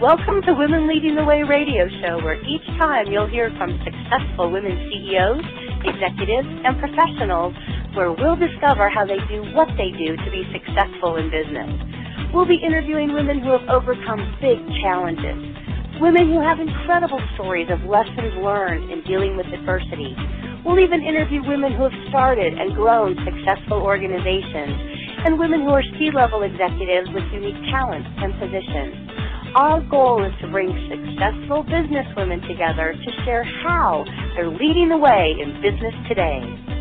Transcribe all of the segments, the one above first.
Welcome to Women Leading the Way radio show, where each time you'll hear from successful women CEOs, executives, and professionals, where we'll discover how they do what they do to be successful in business. We'll be interviewing women who have overcome big challenges, women who have incredible stories of lessons learned in dealing with adversity. We'll even interview women who have started and grown successful organizations, and women who are C-level executives with unique talents and positions. Our goal is to bring successful business women together to share how they're leading the way in business today.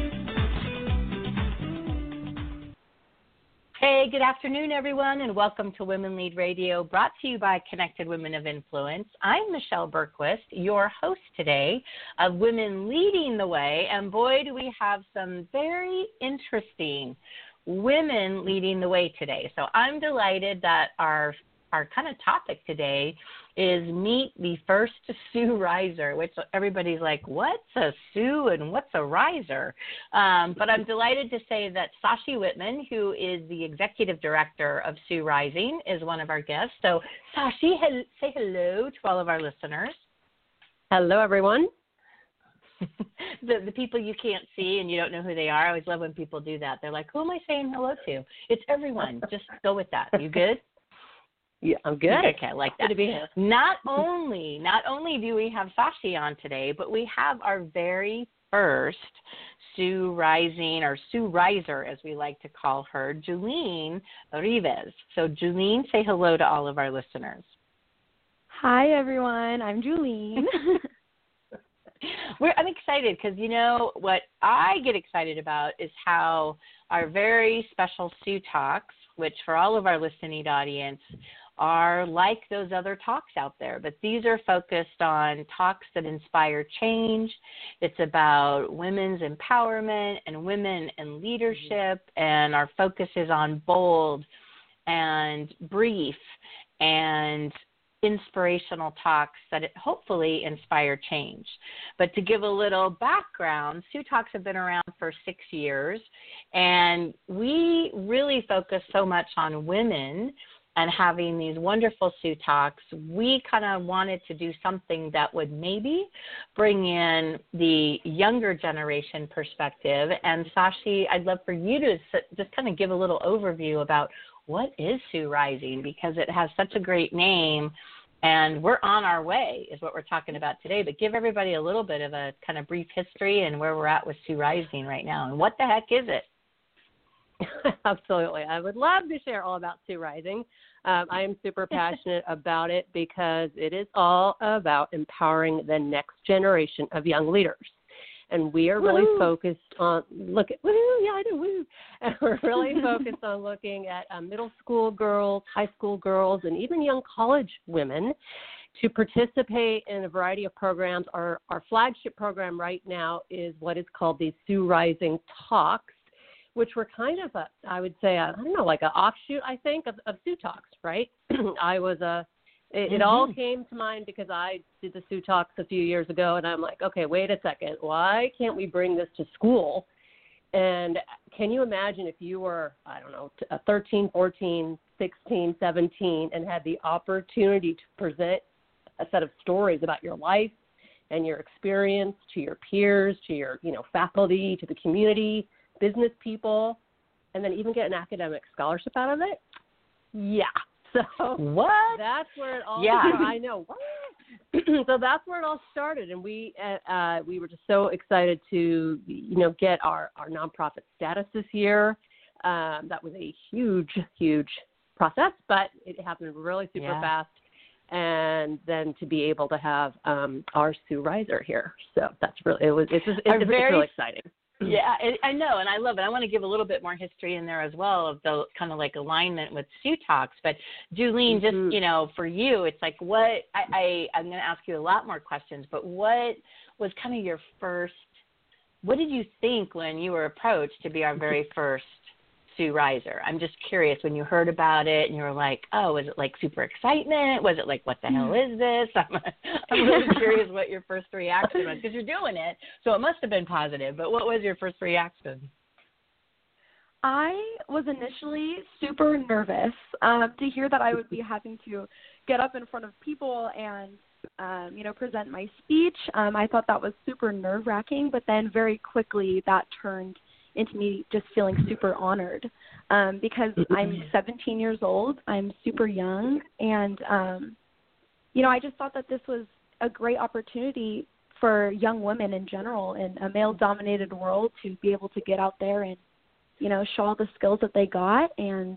Hey, good afternoon, everyone, and welcome to Women Lead Radio, brought to you by Connected Women of Influence. I'm Michelle Bergquist, your host today of Women Leading the Way, and boy, do we have some very interesting women leading the way today. So I'm delighted that our kind of topic today is meet the first Sue Riser, which everybody's like, what's a Sue and what's a riser? But I'm delighted to say that Sashi Whitman, who is the executive director of Sue Rising, is one of our guests. So Sashi, say hello to all of our listeners. Hello, everyone. The people you can't see and you don't know who they are, I always love when people do that. They're like, who am I saying hello to? It's everyone. Just go with that. You good? Yeah, I'm good. Okay, I like that. Good to be here. Not only do we have Sashi on today, but we have our very first Sue Rising, or Sue Riser, as we like to call her, Julene Rivas. So, Julene, say hello to all of our listeners. Hi, everyone. I'm Julene. I'm excited because, you know, what I get excited about is how our very special Sue Talks, which for all of our listening audience are like those other talks out there, but these are focused on talks that inspire change. It's about women's empowerment and women in leadership, and our focus is on bold and brief and inspirational talks that hopefully inspire change. But to give a little background, Sue Talks have been around for 6 years, and we really focus so much on women and having these wonderful Sue Talks. We kind of wanted to do something that would maybe bring in the younger generation perspective. And Sashi, I'd love for you to just kind of give a little overview about what is Sue Rising, because it has such a great name, and we're on our way is what we're talking about today. But give everybody a little bit of a kind of brief history and where we're at with Sue Rising right now, and what the heck is it? Absolutely. I would love to share all about Sue Rising. I am super passionate about it because it is all about empowering the next generation of young leaders. And we are really focused on, And we're really focused on looking at middle school girls, high school girls, and even young college women to participate in a variety of programs. Our flagship program right now is what is called the Sue Rising Talks, which were kind of like an offshoot, I think, of Sue Talks, right? It all came to mind because I did the Sue Talks a few years ago, and I'm like, okay, wait a second. Why can't we bring this to school? And can you imagine if you were, 13, 14, 16, 17, and had the opportunity to present a set of stories about your life and your experience to your peers, to your, faculty, to the community, business people, and then even get an academic scholarship out of it? Yeah. So what? That's where it all started. I know. What? So that's where it all started, and we were just so excited to get our nonprofit status this year. That was a huge process, but it happened really super fast. And then to be able to have our Sue Riser here, so that's really it's really exciting. Yeah, I know, and I love it. I want to give a little bit more history in there as well of the kind of like alignment with Sue Talks. But Julene, just, for you, it's like I'm going to ask you a lot more questions, but what was kind of your first, what did you think when you were approached to be our very first Sue Riser? I'm just curious, when you heard about it and you were like, oh, was it like super excitement? Was it like, what the hell is this? I'm really curious what your first reaction was, because you're doing it, so it must have been positive. But what was your first reaction? I was initially super nervous to hear that I would be having to get up in front of people and, present my speech. I thought that was super nerve-wracking, but then very quickly that turned into me just feeling super honored because I'm 17 years old. I'm super young, and, I just thought that this was a great opportunity for young women in general in a male-dominated world to be able to get out there and, show all the skills that they got. And,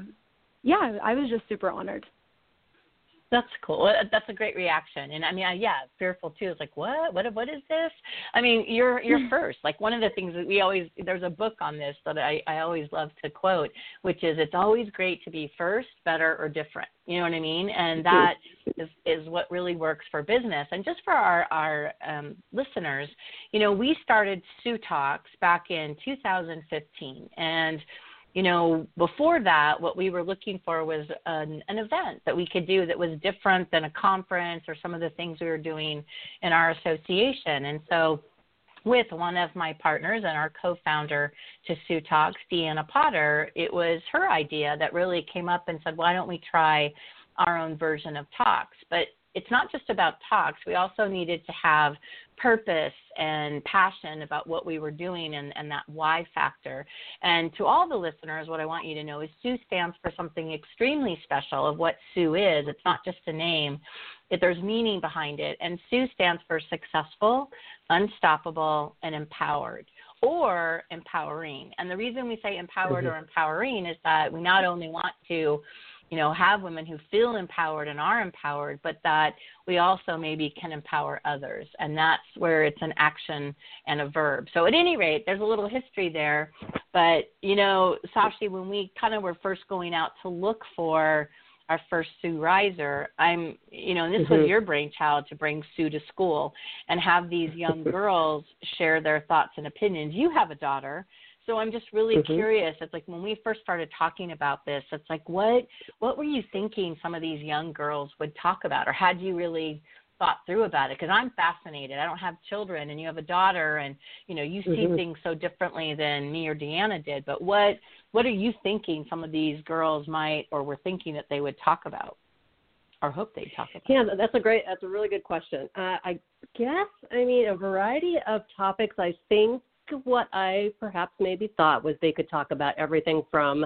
I was just super honored. That's cool. That's a great reaction. And I mean, fearful too. It's like, what is this? I mean, you're first. Like one of the things that there's a book on this that I always love to quote, which is, it's always great to be first, better, or different. You know what I mean? And that is what really works for business. And just for our listeners, we started Sue Talks back in 2015. And before that, what we were looking for was an event that we could do that was different than a conference or some of the things we were doing in our association. And so with one of my partners and our co-founder to Sue Talks, Deanna Potter, it was her idea that really came up and said, why don't we try our own version of talks? But it's not just about talks. We also needed to have purpose and passion about what we were doing and that why factor. And to all the listeners, what I want you to know is Sue stands for something extremely special of what Sue is. It's not just a name. There's meaning behind it. And Sue stands for successful, unstoppable, and empowered, or empowering. And the reason we say empowered or empowering is that we not only want to have women who feel empowered and are empowered, but that we also maybe can empower others. And that's where it's an action and a verb. So at any rate, there's a little history there. But, Sashi, when we kind of were first going out to look for our first Sue Riser, and this was your brainchild to bring Sue to school and have these young girls share their thoughts and opinions. You have a daughter. So I'm just really curious. It's like when we first started talking about this, it's like, what were you thinking some of these young girls would talk about, or had you really thought through about it? Because I'm fascinated. I don't have children, and you have a daughter, and, you see things so differently than me or Deanna did. But what are you thinking some of these girls might or were thinking that they would talk about or hope they'd talk about? Yeah, that's a really good question. I guess, a variety of topics. I think what I perhaps maybe thought was they could talk about everything from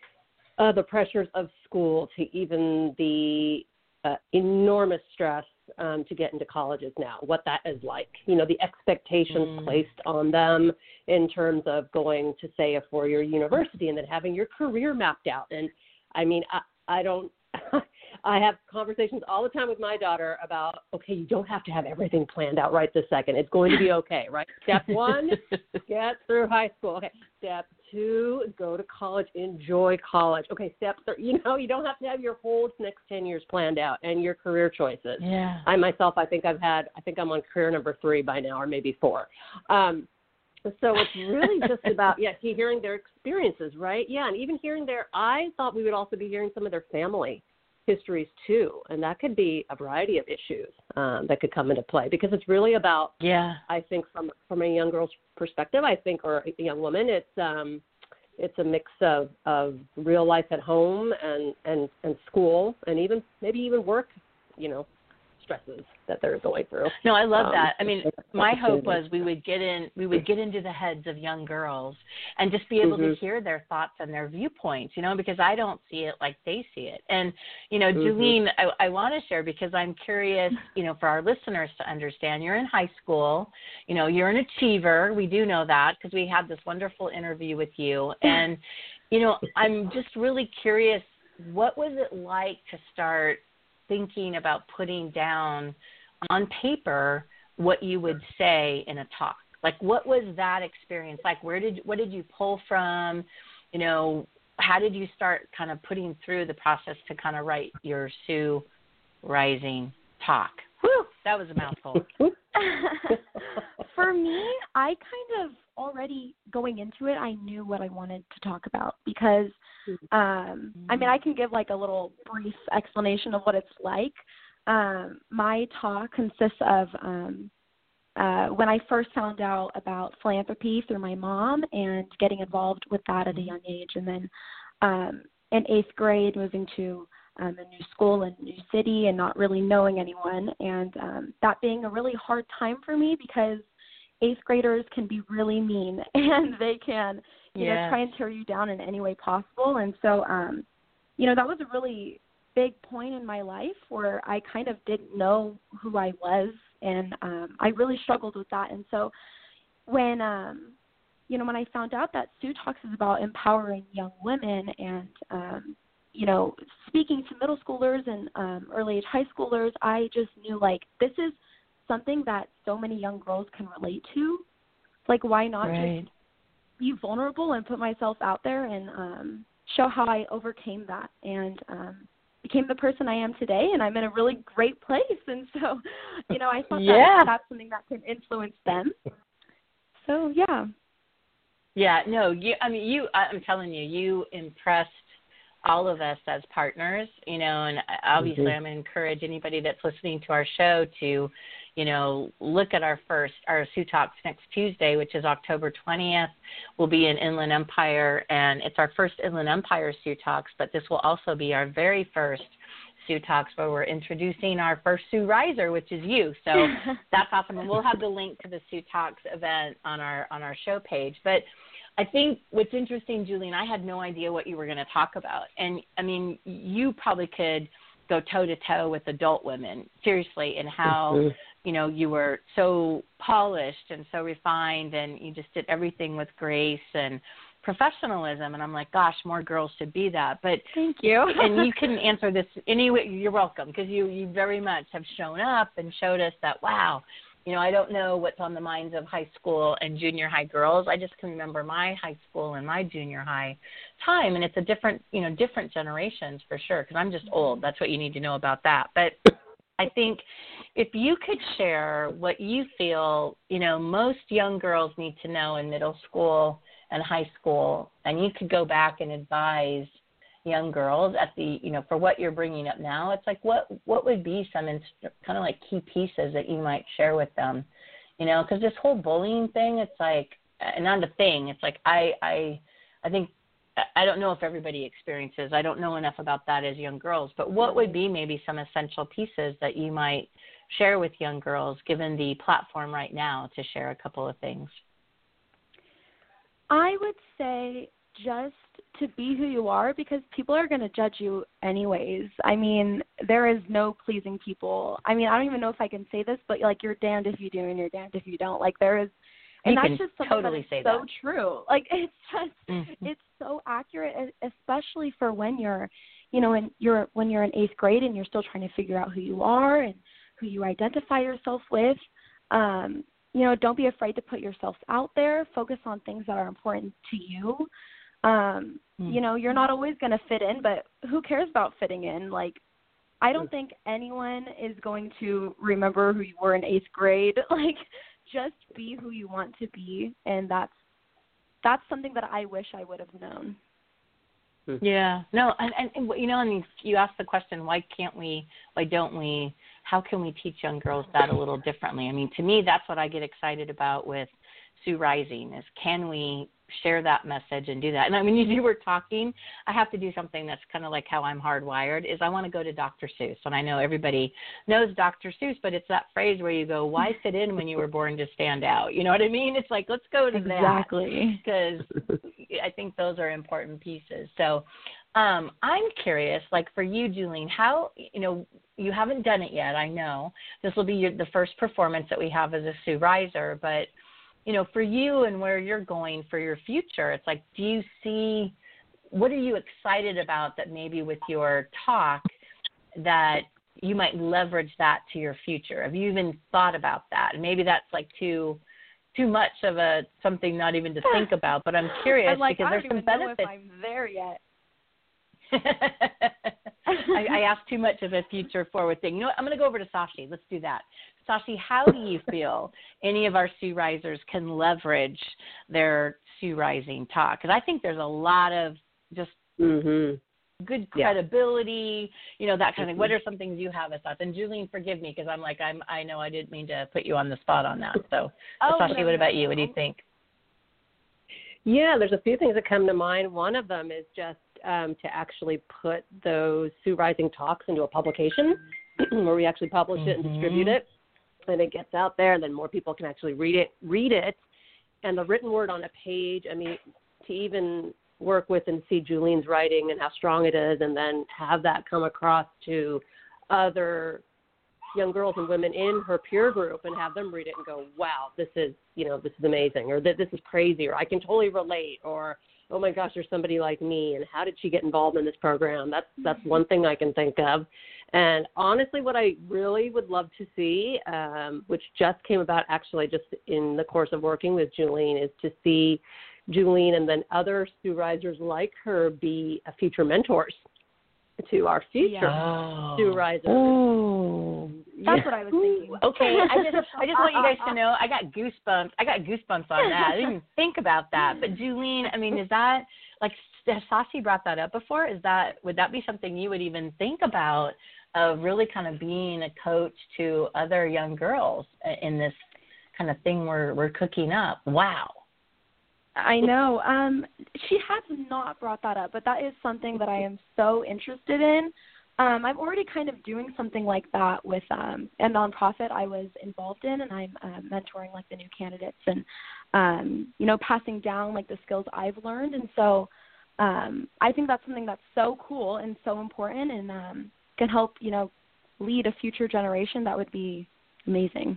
the pressures of school to even the enormous stress to get into colleges now, what that is like, the expectations placed on them in terms of going to, say, a four-year university and then having your career mapped out. And I don't I have conversations all the time with my daughter about, okay, you don't have to have everything planned out right this second. It's going to be okay, right? Step one, get through high school. Okay. Step two, go to college, enjoy college. Okay. Step three, you don't have to have your whole next 10 years planned out and your career choices. Yeah. I myself, I think I'm on career number 3 by now, or maybe 4. So it's really just about, hearing their experiences, right? Yeah, and even hearing I thought we would also be hearing some of their family histories too, and that could be a variety of issues that could come into play, because it's really about, I think from a young girl's perspective, or a young woman, it's a mix of real life at home and school, and maybe even work, stresses that they're going through. No, I love that. My hope was we would get into the heads of young girls and just be able to hear their thoughts and their viewpoints, because I don't see it like they see it. And, Julene, I want to share, because I'm curious, for our listeners to understand, you're in high school, you're an achiever. We do know that because we had this wonderful interview with you. And, I'm just really curious, what was it like to start thinking about putting down on paper what you would say in a talk? Like, what was that experience like? What did you pull from? How did you start kind of putting through the process to kind of write your Sue Rising talk? Whew, that was a mouthful. For me, I kind of already going into it, I knew what I wanted to talk about, because I can give like a little brief explanation of what it's like. My talk consists of when I first found out about philanthropy through my mom and getting involved with that at a young age. And then in 8th grade, moving to a new school and new city and not really knowing anyone. And that being a really hard time for me because 8th graders can be really mean and they can, you know, try and tear you down in any way possible. And so, you know, that was a really big point in my life where I kind of didn't know who I was. And I really struggled with that. And so when, you know, when I found out that Sioux Talks is about empowering young women and, you know, speaking to middle schoolers and early age high schoolers, I just knew, like, this is something that so many young girls can relate to. Like, why not just be vulnerable and put myself out there and show how I overcame that and became the person I am today, and I'm in a really great place. And so, you know, I thought that that's something that can influence them. So, yeah. Yeah, no, I'm telling you, you impressed all of us as partners, you know, and obviously I'm going to encourage anybody that's listening to our show to, you know, look at our Sioux Talks next Tuesday, which is October 20th. We'll be in Inland Empire, and it's our first Inland Empire Sioux Talks, but this will also be our very first Sioux Talks where we're introducing our first Sioux Riser, which is you. So that's awesome. And we'll have the link to the Sioux Talks event on our show page. But I think what's interesting, Julie, and I had no idea what you were going to talk about. And, I mean, you probably could go toe-to-toe with adult women, seriously, and how, you know, you were so polished and so refined and you just did everything with grace and professionalism. And I'm like, gosh, more girls should be that. But thank you. And you can answer this anyway. You're welcome, because you very much have shown up and showed us that, wow, you know, I don't know what's on the minds of high school and junior high girls. I just can remember my high school and my junior high time, and it's a different, you know, different generations for sure, because I'm just old. That's what you need to know about that. But I think if you could share what you feel, you know, most young girls need to know in middle school and high school, and you could go back and advise young girls at the, you know, for what you're bringing up now, it's like what would be some kind of like key pieces that you might share with them, you know, because this whole bullying thing, it's like, not a thing. It's like I think, I don't know if everybody experiences. I don't know enough about that as young girls, but what would be maybe some essential pieces that you might share with young girls, given the platform right now to share a couple of things? I would say just to be who you are, because people are going to judge you anyways. I mean, there is no pleasing people. I mean, I don't even know if I can say this, but like, you're damned if you do and you're damned if you don't. Like, there is, and that's just something totally that is so true. Like, it's just, it's so accurate, especially for when you're, you know, when you're in 8th grade and you're still trying to figure out who you are and who you identify yourself with. You know, don't be afraid to put yourself out there. Focus on things that are important to you. You know, you're not always going to fit in, but who cares about fitting in? Like, I don't think anyone is going to remember who you were in 8th grade. Like, just be who you want to be, and that's something that I wish I would have known. Yeah. No, and you know, I mean, you asked the question, why don't we, how can we teach young girls that a little differently? I mean, to me, that's what I get excited about with Sioux Rising is, can we share that message and do that? And I mean, you were talking, I have to do something that's kind of like how I'm hardwired, is I want to go to Dr. Seuss. And I know everybody knows Dr. Seuss, but it's that phrase where you go, why fit in when you were born to stand out? You know what I mean? It's like, let's go to exactly. that, because I think those are important pieces. So I'm curious, like for you, Julene, how, you know, you haven't done it yet, I know. This will be the first performance that we have as a Sioux Riser, but you know, for you and where you're going for your future, it's like, do you see, what are you excited about that maybe with your talk that you might leverage that to your future? Have you even thought about that? And maybe that's like too much of something not even to think about, but I'm curious because there's some benefits. I don't even know if I'm there yet. I asked too much of a future forward thing. You know what? I'm going to go over to Sashi. Let's do that. Sashi, how do you feel any of our Sioux Risers can leverage their Sioux Rising talk? Because I think there's a lot of just good credibility, that kind of, what are some things you have as thoughts? And Julene, forgive me, because I know I didn't mean to put you on the spot on that. So, Sashi, what about you? What do you think? Yeah, there's a few things that come to mind. One of them is just to actually put those Sue Rising talks into a publication where we actually publish it and distribute it, and it gets out there, and then more people can actually read it, and the written word on a page. I mean, to even work with and see Julene's writing and how strong it is, and then have that come across to other young girls and women in her peer group and have them read it and go, wow, this is amazing, or this is crazy, or I can totally relate, or oh my gosh, there's somebody like me, and how did she get involved in this program? That's one thing I can think of. And honestly, what I really would love to see, which just came about actually just in the course of working with Julene, is to see Julene and then other Sue Risers like her be future mentors to our future Sue Risers. Oh, that's what I was thinking. Okay, I just want you guys to know I got goosebumps. on that. I didn't even think about that. But Julene, I mean, is that like, has Sashi brought that up before? Would that be something you would even think about, of really kind of being a coach to other young girls in this kind of thing we're cooking up? Wow. I know. She has not brought that up, but that is something that I am so interested in. I'm already kind of doing something like that with a nonprofit I was involved in, and I'm mentoring like the new candidates and, passing down like the skills I've learned. And so I think that's something that's so cool and so important, and can help, lead a future generation. That would be amazing.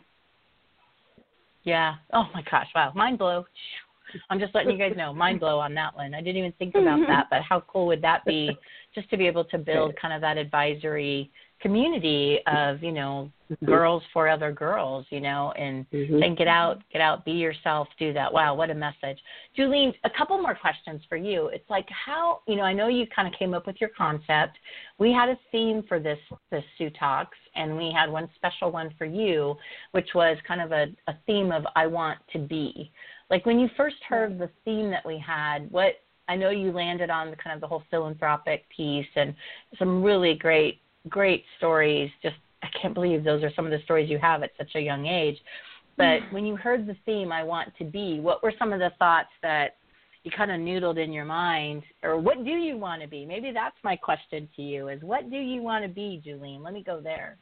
Yeah. Oh my gosh. Wow. Mind blow. I'm just letting you guys know, mind blow on that one. I didn't even think about that, but how cool would that be, just to be able to build kind of that advisory community of, girls for other girls, and get out, be yourself, do that. Wow, what a message. Julene, a couple more questions for you. It's like, how, I know you kind of came up with your concept. We had a theme for this Sue Talks, and we had one special one for you, which was kind of a theme of I want to be. Like, when you first heard the theme that we had, I know you landed on the kind of the whole philanthropic piece and some really great stories. Just, I can't believe those are some of the stories you have at such a young age. But when you heard the theme, I want to be, what were some of the thoughts that you kind of noodled in your mind? Or what do you want to be? Maybe that's my question to you, is what do you want to be, Julene? Let me go there.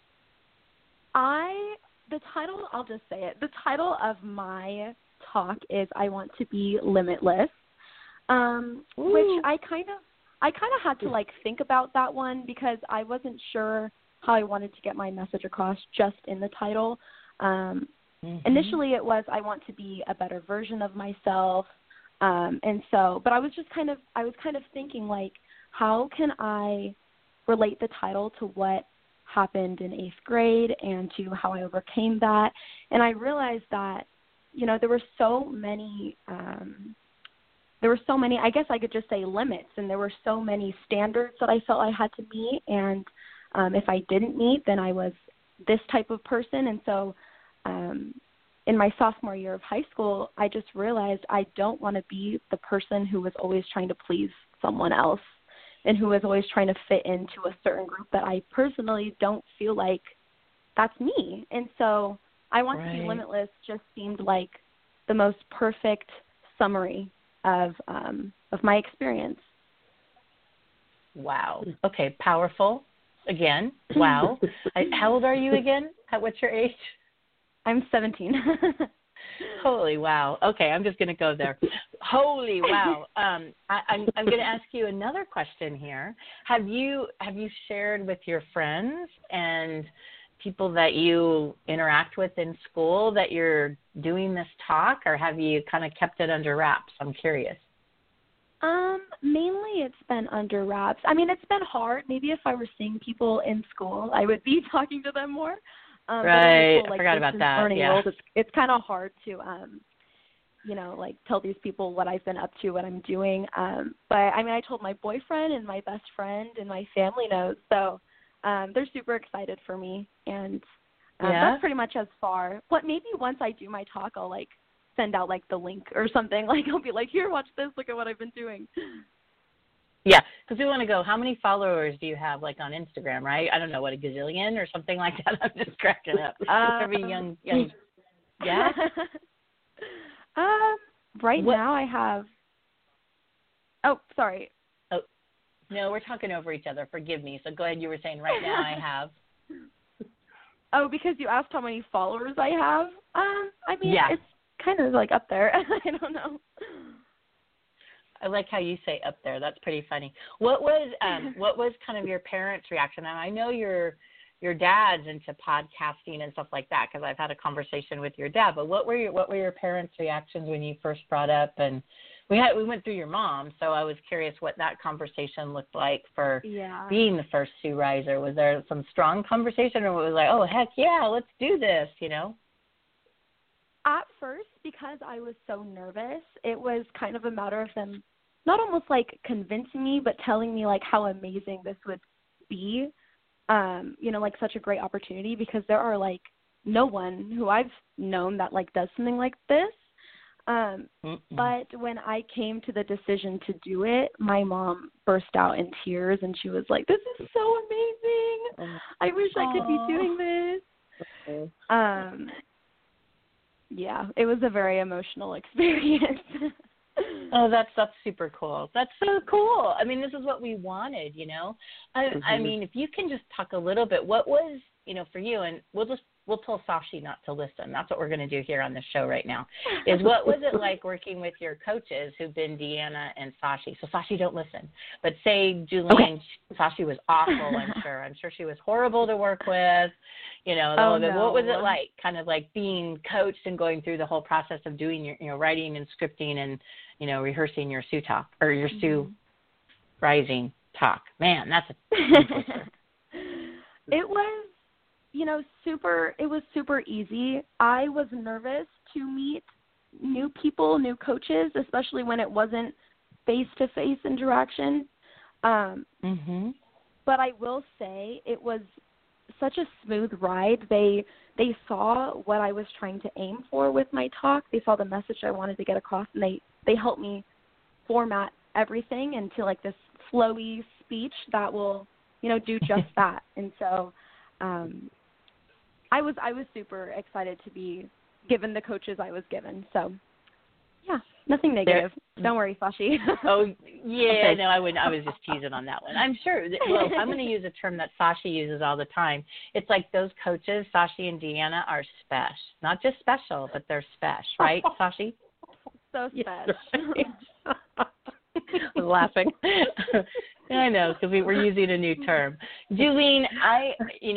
The title, I'll just say it. The title of my talk is I Want to Be Limitless, which I kind of had to like think about that one, because I wasn't sure how I wanted to get my message across just in the title. Initially it was I want to be a better version of myself, but I was kind of thinking, like, how can I relate the title to what happened in 8th grade and to how I overcame that. And I realized that there were so many, I guess I could just say limits, and there were so many standards that I felt I had to meet. And if I didn't meet, then I was this type of person. And so in my sophomore year of high school, I just realized I don't want to be the person who was always trying to please someone else and who was always trying to fit into a certain group that I personally don't feel like that's me. And so I Want to Be Limitless just seemed like the most perfect summary of my experience. Wow. Okay, powerful. Again, wow. How old are you again? What's your age? I'm 17. Holy wow. Okay, I'm just going to go there. Holy wow. I'm going to ask you another question here. Have you shared with your friends and people that you interact with in school that you're doing this talk, or have you kind of kept it under wraps? I'm curious. Mainly it's been under wraps. I mean, it's been hard. Maybe if I were seeing people in school, I would be talking to them more. Right. School, I forgot about that. Yeah. World, it's kind of hard to, tell these people what I've been up to, what I'm doing. But I mean, I told my boyfriend and my best friend and my family knows. So they're super excited for me. And that's pretty much as far. But maybe once I do my talk, I'll send out the link or something. I'll be like, here, watch this. Look at what I've been doing. Yeah, Because we want to go, how many followers do you have, like, on Instagram, right? I don't know, what, a gazillion or something like that? I'm just cracking up. Every young yeah? Right now I have, oh, sorry. Oh, no, we're talking over each other. Forgive me. So go ahead. You were saying right now I have. Oh, because you asked how many followers I have? I mean, yeah. It's kind of like up there. I don't know. I like how you say up there. That's pretty funny. What was kind of your parents' reaction? And I know your dad's into podcasting and stuff like that because I've had a conversation with your dad. But what were your parents' reactions when you first brought up? And we went through your mom, so I was curious what that conversation looked like for being the first Sue Riser. Was there some strong conversation, or was it like, oh heck yeah, let's do this? You know. At first, because I was so nervous, it was kind of a matter of them not almost like convincing me, but telling me like how amazing this would be, like such a great opportunity, because there are like no one who I've known that like does something like this. But when I came to the decision to do it, my mom burst out in tears and she was like, this is so amazing. I wish I could be doing this. Yeah, it was a very emotional experience. Oh, that's super cool. That's so cool. I mean, this is what we wanted, you know. I mean, if you can just talk a little bit, what was, for you, and we'll tell Sashi not to listen. That's what we're going to do here on the show right now, is what was it like working with your coaches who've been Deanna and Sashi? So Sashi, don't listen. But say Julian, Sashi was awful, I'm sure. I'm sure she was horrible to work with. What was it like, kind of like being coached and going through the whole process of doing your, writing and scripting and, rehearsing your Sue talk or your Sue Rising talk? Man, that's a twister. It was, it was super easy. I was nervous to meet new people, new coaches, especially when it wasn't face-to-face interaction. But I will say it was such a smooth ride. They saw what I was trying to aim for with my talk. They saw the message I wanted to get across, and they helped me format everything into like this flowy speech that will, do just that. And so I was super excited to be given the coaches I was given. So yeah, nothing negative. Don't worry, Sashi. Oh, yeah, okay. No, I wouldn't. I was just teasing on that one. I'm sure. I'm going to use a term that Sashi uses all the time. It's like those coaches, Sashi and Deanna, are special. Not just special, but they're special, right, Sashi? So special. Yes, right. I was laughing. I know, because we're using a new term. Julene, I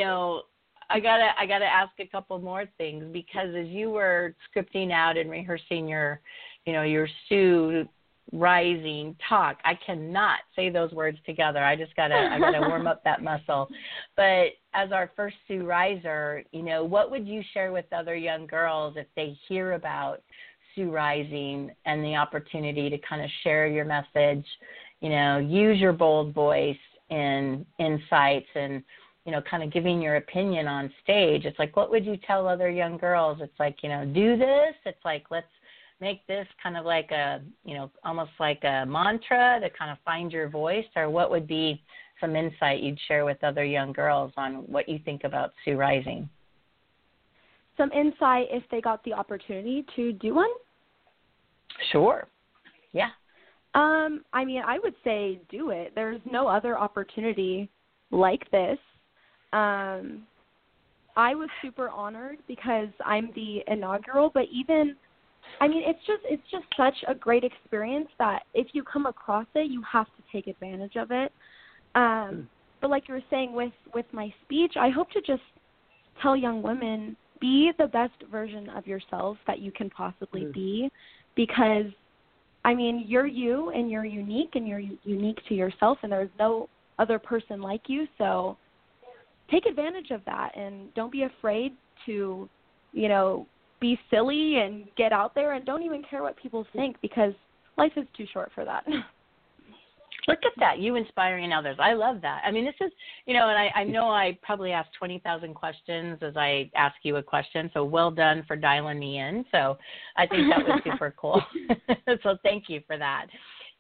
gotta ask a couple more things, because as you were scripting out and rehearsing your Sue Rising talk, I cannot say those words together. I gotta warm up that muscle. But as our first Sue Riser, what would you share with other young girls if they hear about Sue Rising and the opportunity to kind of share your message, use your bold voice and insights and, kind of giving your opinion on stage? It's like, what would you tell other young girls? It's like, do this. It's like, let's make this kind of like a, almost like a mantra to kind of find your voice. Or what would be some insight you'd share with other young girls on what you think about Sue Rising? Some insight if they got the opportunity to do one? Sure. Yeah. I mean, I would say do it. There's no other opportunity like this. I was super honored because I'm the inaugural, but it's just such a great experience that if you come across it, you have to take advantage of it. But like you were saying with my speech, I hope to just tell young women, be the best version of yourself that you can possibly be, because you're you and you're unique to yourself, and there's no other person like you. So take advantage of that, and don't be afraid to, be silly and get out there, and don't even care what people think, because life is too short for that. Look at that, you inspiring others. I love that. I mean, this is, and I know I probably asked 20,000 questions as I ask you a question, so well done for dialing me in. So I think that was super cool. So thank you for that.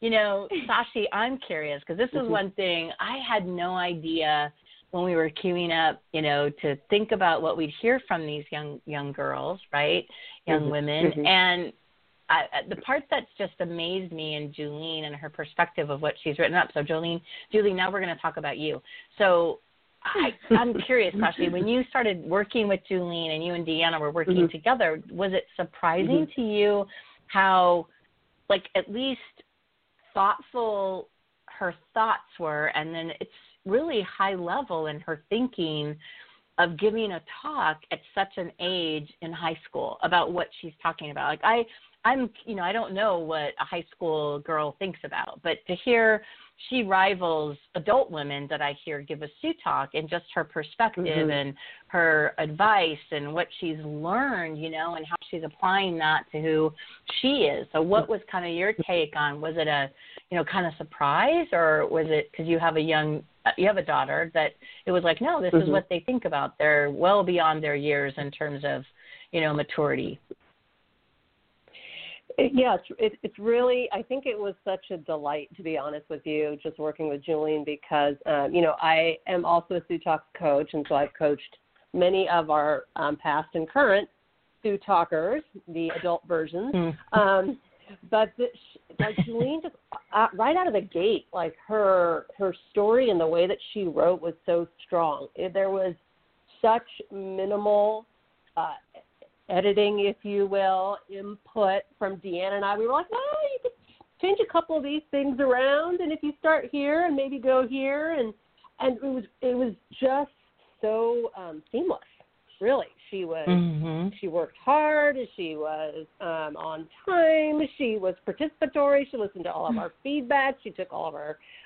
Sashi, I'm curious because this is one thing I had no idea when we were queuing up, to think about what we'd hear from these young girls, right? Young women. And the part that's just amazed me in Julene and her perspective of what she's written up. So Julene, now we're going to talk about you. So I'm curious, Sashi, when you started working with Julene and you and Deanna were working together, was it surprising to you how, at least thoughtful her thoughts were, and then it's really high level in her thinking of giving a talk at such an age in high school about what she's talking about? I'm I don't know what a high school girl thinks about, but to hear she rivals adult women that I hear give a Sioux talk, and just her perspective and her advice and what she's learned, and how she's applying that to who she is. So what was kind of your take on, was it a, kind of surprise, or was it because you have a daughter that it was like, no, this is what they think about. They're well beyond their years in terms of, maturity. Yeah, it's really, I think it was such a delight, to be honest with you, just working with Julene, because, I am also a Sioux Talks coach, and so I've coached many of our past and current Sioux Talkers, the adult versions. But Julene, just right out of the gate, her story and the way that she wrote was so strong. There was such minimal editing, if you will, input from Deanna and I. We were like, well, you could change a couple of these things around, and if you start here and maybe go here, and it was just so seamless. Really, she worked hard. She was on time. She was participatory. She listened to all of our feedback. She took all of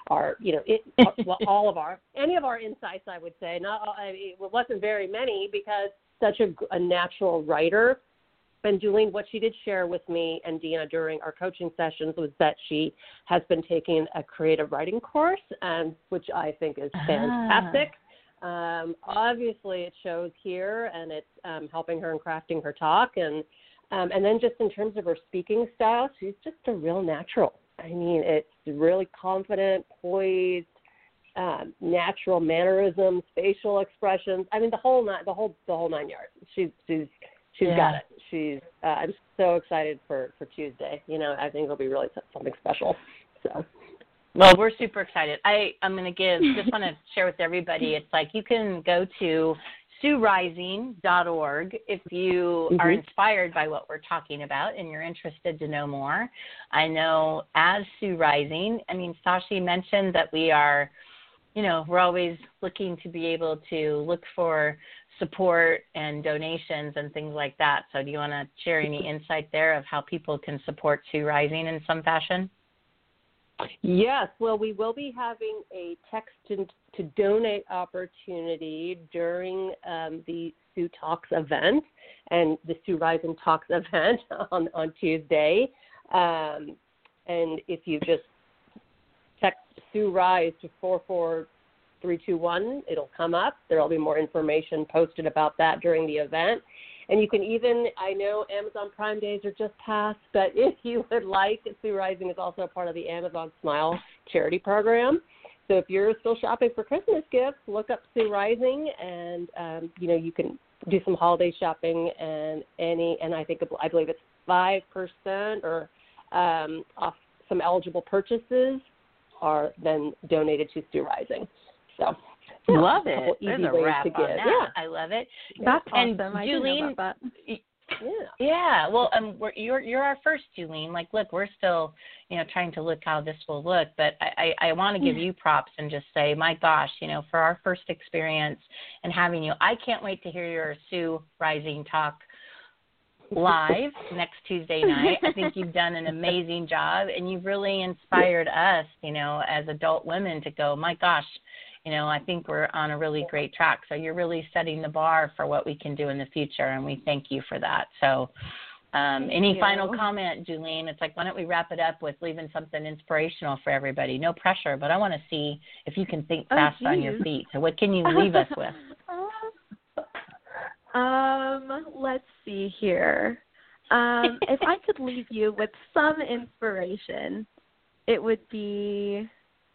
any of our insights, I would say. It wasn't very many, because such a natural writer. And Julene, what she did share with me and Deanna during our coaching sessions was that she has been taking a creative writing course, which I think is fantastic. Obviously, it shows here, and it's helping her in crafting her talk. And then just in terms of her speaking style, she's just a real natural. I mean, it's really confident, poised, natural mannerisms, facial expressions. I mean, the whole 9 yards. She's got it. I'm so excited for Tuesday. I think it'll be really something special. So. Well, we're super excited. I'm going to just want to share with everybody. It's like you can go to SiouxRising.org if you are inspired by what we're talking about and you're interested to know more. I know as Sioux Rising, Sashi mentioned that we are, we're always looking to be able to look for support and donations and things like that. So do you want to share any insight there of how people can support Sioux Rising in some fashion? Yes. Well, we will be having a text to donate opportunity during the Sioux Talks event and the Sioux Rising Talks event on Tuesday. And if you just text Sioux Rise to 44321, it'll come up. There will be more information posted about that during the event. And you can I know Amazon Prime Days are just passed, but if you would like, Sioux Rising is also a part of the Amazon Smile charity program. So if you're still shopping for Christmas gifts, look up Sioux Rising, and you can do some holiday shopping, and I believe it's 5% or off some eligible purchases are then donated to Sioux Rising. So. Yeah, love it. There's a wrap on that. Yeah. I love it. That's and awesome. I Julene, didn't know about that. Yeah. Well, you're our first, Julene. Look, we're still, trying to look how this will look, but I want to give you props and just say, my gosh, for our first experience and having you, I can't wait to hear your Sioux Rising talk live next Tuesday night. I think you've done an amazing job, and you've really inspired us, as adult women to go, my gosh, I think we're on a really great track. So you're really setting the bar for what we can do in the future, and we thank you for that. So any final comment, Julene? It's like, why don't we wrap it up with leaving something inspirational for everybody? No pressure, but I want to see if you can think fast on your feet. So what can you leave us with? Let's see here. If I could leave you with some inspiration, it would be,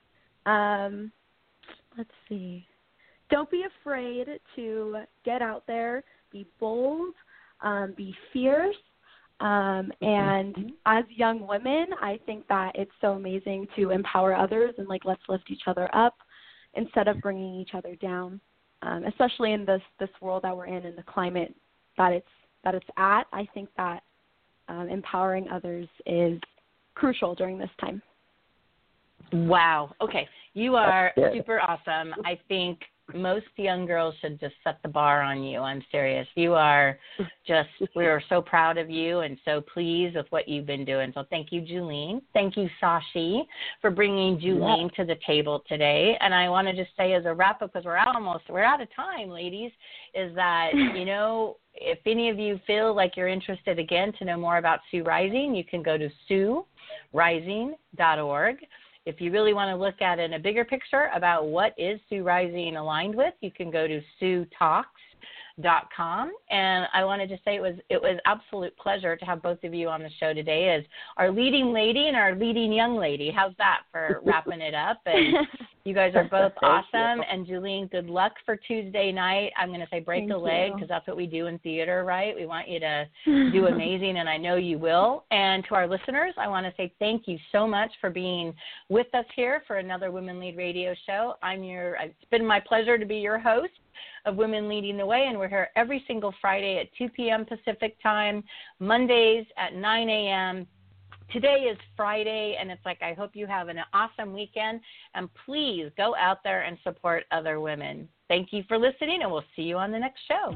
let's see. Don't be afraid to get out there, be bold, be fierce. And as young women, I think that it's so amazing to empower others and, like, let's lift each other up instead of bringing each other down, especially in this world that we're in and the climate that it's at. I think that empowering others is crucial during this time. Wow. Okay. You are super awesome. I think most young girls should just set the bar on you. I'm serious. You are just, we are so proud of you and so pleased with what you've been doing. So thank you, Julene. Thank you, Sashi, for bringing Julene to the table today. And I want to just say as a wrap up, because we're out of time, ladies, is that, you know, if any of you feel like you're interested again to know more about Sue Rising, you can go to SueRising.org. If you really want to look at it in a bigger picture about what is Sue Rising aligned with, you can go to SueTalks.com. And I wanted to say it was absolute pleasure to have both of you on the show today as our leading lady and our leading young lady. How's that for wrapping it up? And you guys are both awesome. And Julene, good luck for Tuesday night. I'm going to say break a leg because that's what we do in theater, right? We want you to do amazing, and I know you will. And to our listeners, I want to say thank you so much for being with us here for another Women Lead Radio show. It's been my pleasure to be your host of Women Leading the Way, and we're here every single Friday at 2 p.m. Pacific time, Mondays at 9 a.m. Today is Friday, and it's like I hope you have an awesome weekend, and please go out there and support other women. Thank you for listening, and we'll see you on the next show.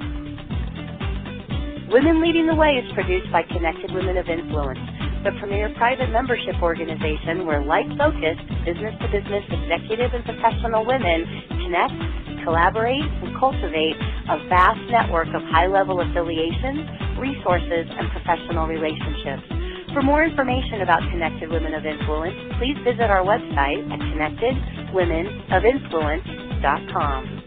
Women Leading the Way is produced by Connected Women of Influence, the premier private membership organization where like-focused, business-to-business executive and professional women connect, collaborate, and cultivate a vast network of high-level affiliations, resources, and professional relationships. For more information about Connected Women of Influence, please visit our website at connectedwomenofinfluence.com.